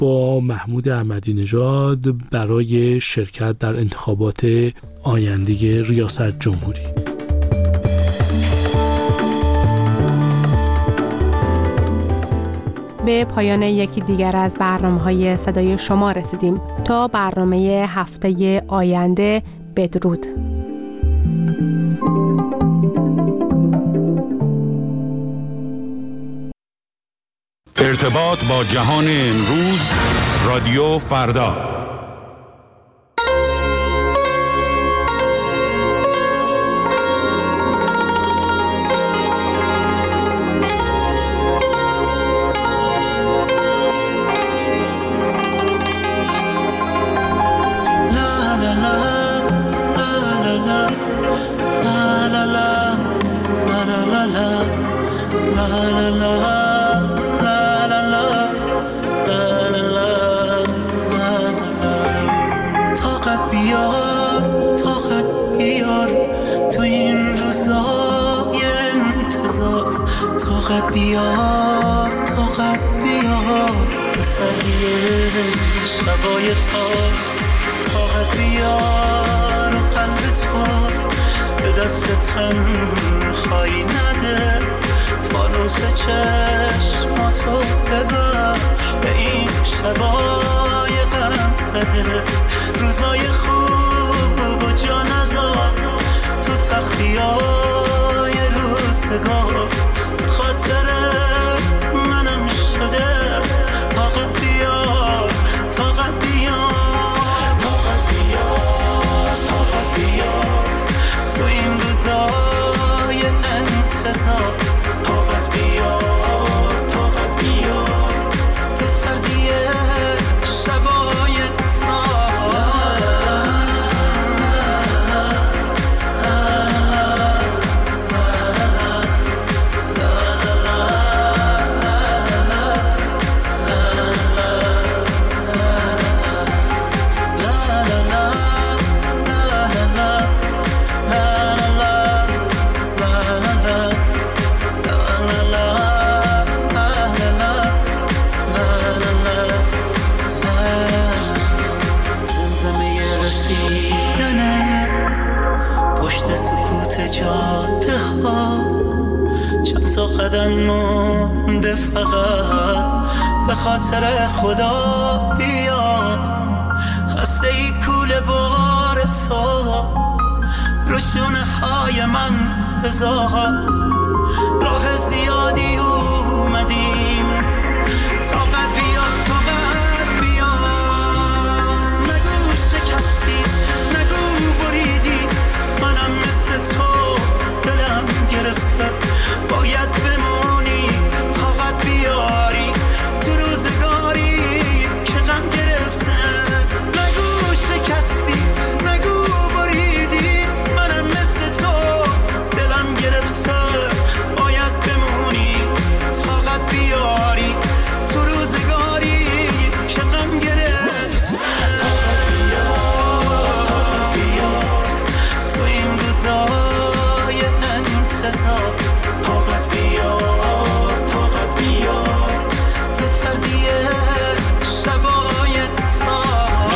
با محمود احمدی نژاد برای شرکت در انتخابات آینده ریاست جمهوری. به پایان یکی دیگر از برنامه‌های صدای شما رسیدیم. تا برنامه هفته آینده، بدرود. ارتباط با جهان امروز، رادیو فردا. طاقت بیار تو سریه شبای تار، طاقت بیار و قلب تو به دست تنهایی نده، فانوس چشماتو ببخش به این شبای غم زده، روزای خوب و جا نذار تو سختیای روزگار، خاطر منم شده، طاقت بیار، طاقت بیار، طاقت بیار، طاقت بیار تو این روزای انتظار، طاقت بیار، طاقت بیار تو سردی شبای تار. قدم مونده فقط به خاطر خدا بیا، خسته ای کوله بار تو رو شونه های من بذار، راه زیادی اومدیم، طاقت بیار، طاقت بیار، نگو شکستی، نگو بریدی، منم مثل تو دلم گرفته، باید بمونی، طاقت بیاری تو روزگاری که غم گرفته، نگو شکستی، نگو بریدی، منم مثل تو دلم گرفته، باید بمونی، طاقت بیاری تو روزگاری که غم گرفته، طاقت بیار، طاقت بیار تو این روزای انتظار، طاقت بیار، طاقت بیار تو سردی شبای تار.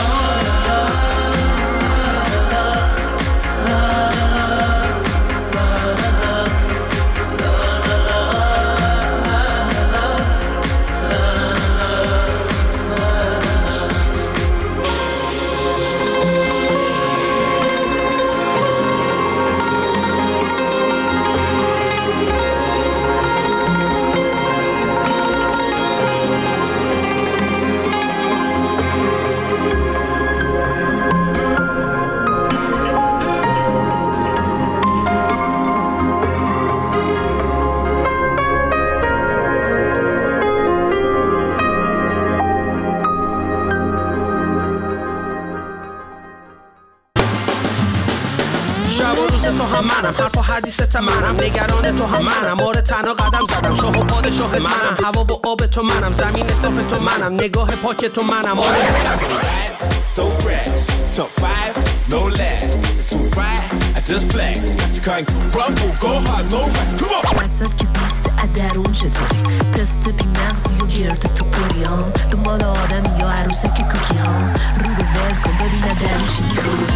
حرف و حدیثت منم، نگران تو هم منم، آره تنها قدم زدم، شاه و پادشاه منم، هوا و آب تو منم، زمین صاف تو منم، نگاه پاک تو منم، آره So fresh, top 5, no less. It's alright, I just flex. Just can't rumble, go hard, no rest. Come on. وسط که پیست ادرون چطوری پست بی مغزی و گرد تو پریان دنبال آدم یا عروسک کوکی ها رو ول کن ببین ادرون چی میخوری.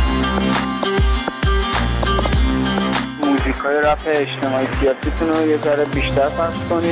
موزیکای رپ اجتماعی سیاسیتون رو یه ذره بیشتر پخش کنید.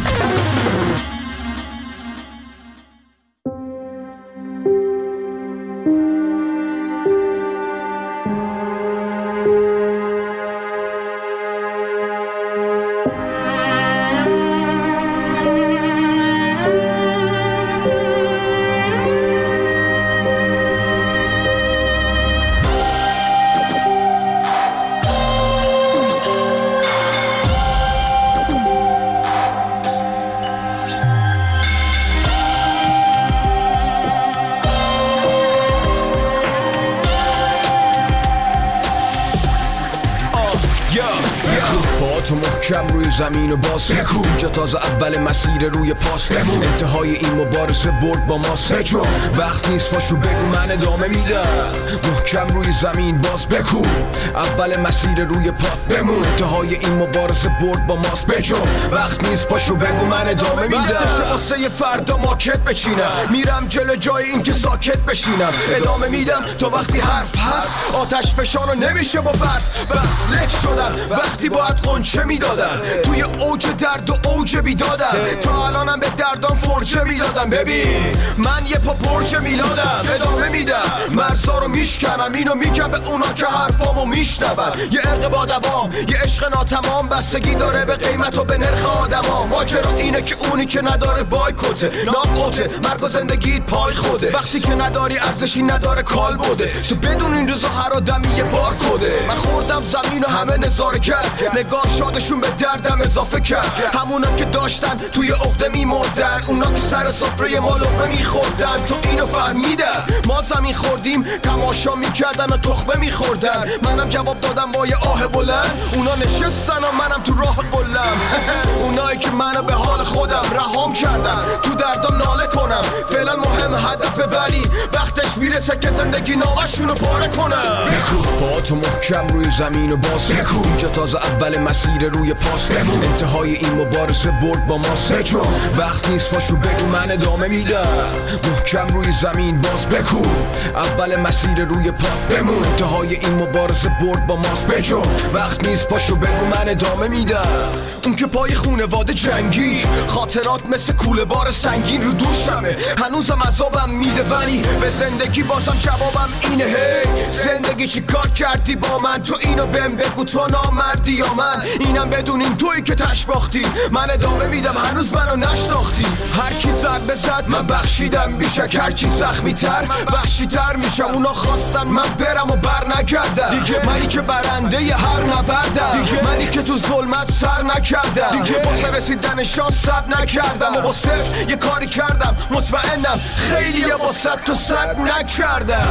محکم روی زمین و باز اینجا تازه اول مسیر روی پاس انتهای این مبارزه برد با ماست وقت نیست پاشو بگو من ادامه میدم محکم روی زمین باز بکو اول مسیر روی پا بمون انتهای این مبارزه برد با ماست وقت نیست پاشو بگو من ادامه میدم وقتشه واسه فردا ماکت بچینم میرم جلو جای این که ساکت بشینم ادامه میدم تا وقتی حرف هست آتش فشانو نمیشه با برف بس لک شدم وقتی باید قنچه میدادم توی اوج درد و اوج بیدادم تا الانم به دردام فرچه میدادم ببین من یه پا پرچه میلادم ادامه میدم مرزا رو میشکنم اینو میگم به اونا که حرفامو میشنون یه ارق با دوام یه عشق ناتمام بستگی داره به قیمت و به نرخ آدما ماجرا اینه که اونی که نداره بایکوته ناکوته مرگ و زندگیت پای خوده وقتی که نداری ارزشی نداره کال بوده تو بدون این روزا هر آدمی یه بار کده من خوردم زمین و همه نظاره کرد نگاه شادشون به دردم اضافه کرد همونا که داشتن توی عقده میمردن اونا که سر سفره ما لقمه میخوردن تو اینو فهمیدن ما زمین خوردیم تماشا میکردن و تخمه میخوردن منم جواب دادم با یه آه بلند اونا نشستن و منم تو راه قلم اونایی که منو به حال خودم رهام کردن تو دردم ناله کنم فعلا مهم هدفه ولی وقتش میرسه که زندگی نامشونو پاره کنم با تو محکم روی زمین و باز اینجا تازه اول مسیر روی پاس انتهای این مبارزه برد با ماست وقت نیست پاشو بگو من ادامه میدم محکم روی زمین باز بکو اول مسیر روی پا بمون انتهای این مبارزه برد با ماست وقت نیست پاشو بگو من ادامه میدم اون که پای خونواده جنگی خاطرات مثل کوله بار سنگین رو دوشمه هنوزم عذابم میده ولی به زندگی بازم جوابم اینه هی زندگی چی کار کردی با من تو اینو بهم بگو تو نامردی یا من اینم بدونین تویی که تشباختی من ادامه میدم هنوز منو نشناختی هر کی زد به زد من بخشیدم بیشک هر کی زخمی تر وحشی تر میشه اونا خواستن من برم و بر نگردم منی که برنده ی هر نبردم منی که تو ظلمت سر نکردم واسه رسیدن شانس صبر نکردم و با صفر یه کاری کردم مطمئنم خیلی با 100 تا 100 نکردم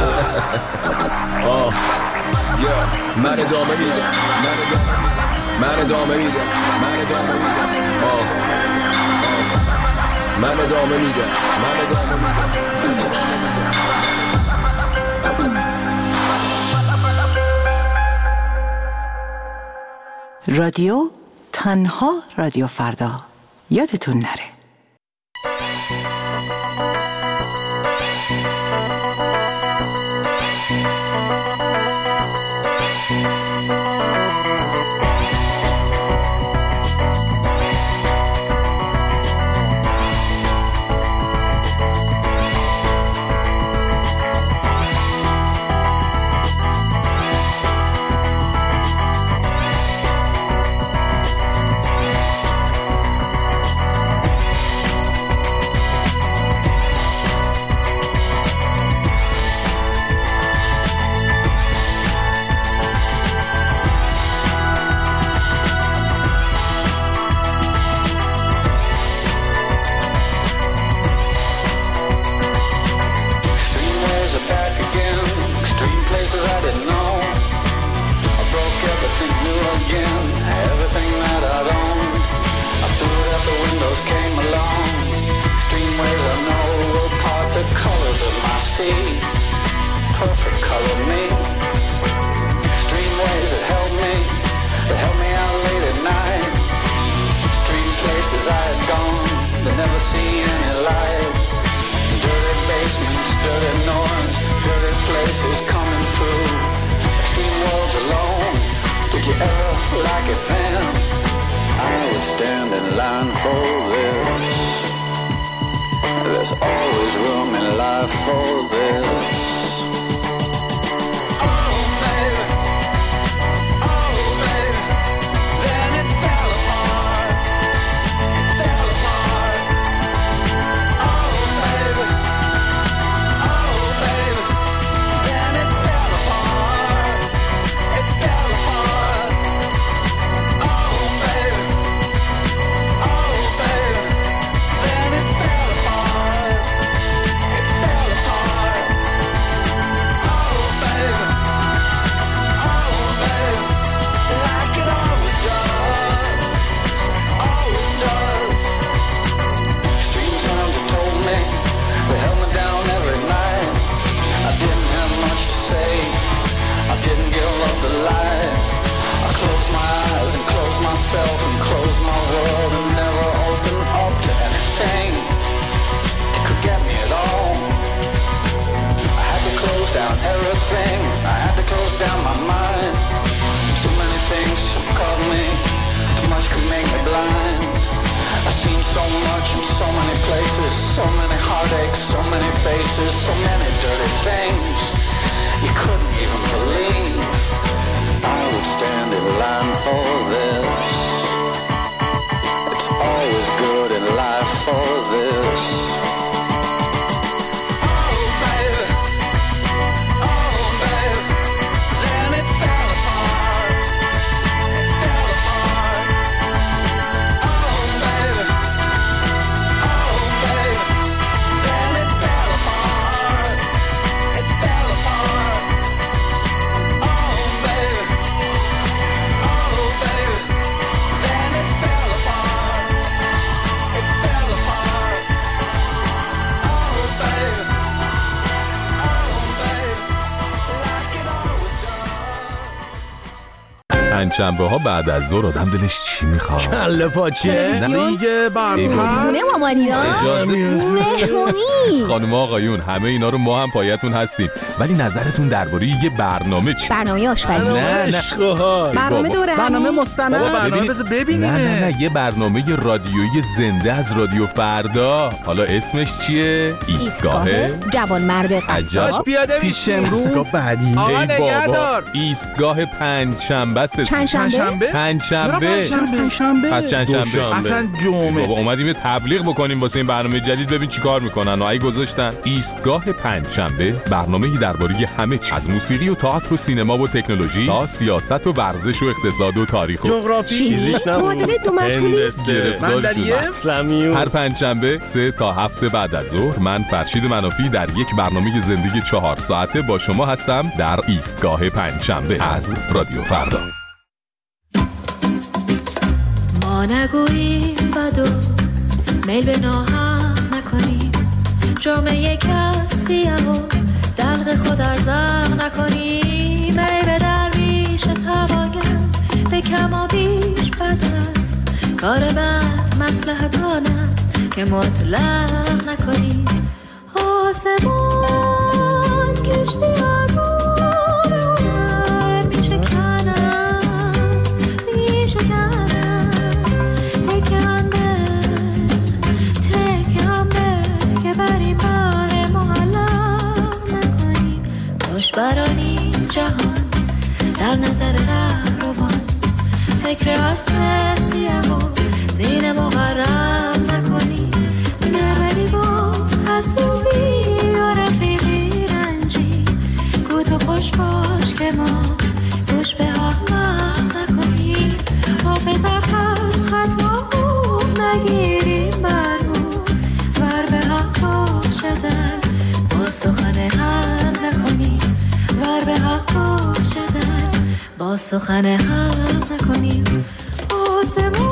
من ادامه میدم من ادامه میدم من ادامه میدم من ادامه میدم من ادامه میدم رادیو تنها رادیو فردا یادتون نره. faces coming through. Extreme worlds alone. Did you ever like it then? I would stand in line for this. There's always room in life for this. And close my world and never open up to anything that could get me at all. I had to close down everything. I had to close down my mind. Too many things caught me. Too much could make me blind. I've seen so much in so many places, so many heartaches, so many faces, so many dirty things you couldn't even believe. I would stand in line for this. It's always good in life for this. پنجشنبه ها بعد از ظهر آدم دلش چی میخواد؟ کله پاچه دیگه برنامه خونه مامانینا مهمونی. خانم آقایون همه اینا رو ما هم پایتون هستیم، ولی نظرتون درباره یه برنامه چی؟ برنامه آشپزی. نه برنامه دوره برنامه مستند. برنامه بذار ببینیم. نه یه برنامه رادیویی زنده از رادیو فردا. حالا اسمش چیه؟ ایستگاه جوانمرد قصاب. پیاده پیش امروز ایستگاه بعدی. آقا نگهدار. ایستگاه پنجشنبه است. پنجشنبه؟ پنجشنبه. پس چندشنبه؟ اصلا جمعه. بابا اومدیم یه تبلیغ بکنیم واسه این برنامه جدید، ببین چیکار میکنن. آی گذاشتن ایستگاه پنجشنبه، برنامه‌ای درباره همه چیز، از موسیقی و تئاتر و سینما و تکنولوژی تا سیاست و ورزش و اقتصاد و تاریخ و جغرافی، فیزیک، معادله دو مشغولی، مندلیه. هر پنجشنبه 3 تا 7 بعد از ظهر من فرشید منافی در یک برنامه زندگی 4 ساعته با شما هستم در ایستگاه پنجشنبه از رادیو فردا. ما نگوییم بدو میل به ناهم نکنیم، جرم کسیه و دلق خود ارزاق نکنیم. ای به درویش تواگر به کم و بیش بد است، کار بد مصلحت آن است که مطلق نکنیم. آسمان کشتی آروم برانیم جهان در نظر رهروان، فکر اسب سیه و زین مغرم نکنی. نرولی گفت حسوبی و رفیقی رنجی، گو تو خوش باش که ما گوش به احمق نکنی. حافظ خط خطا نگیریم برمون، ور به حق باشدن با سخن حق نکنی. ور به حق باشدن با سخن حق نکنیم. آسمان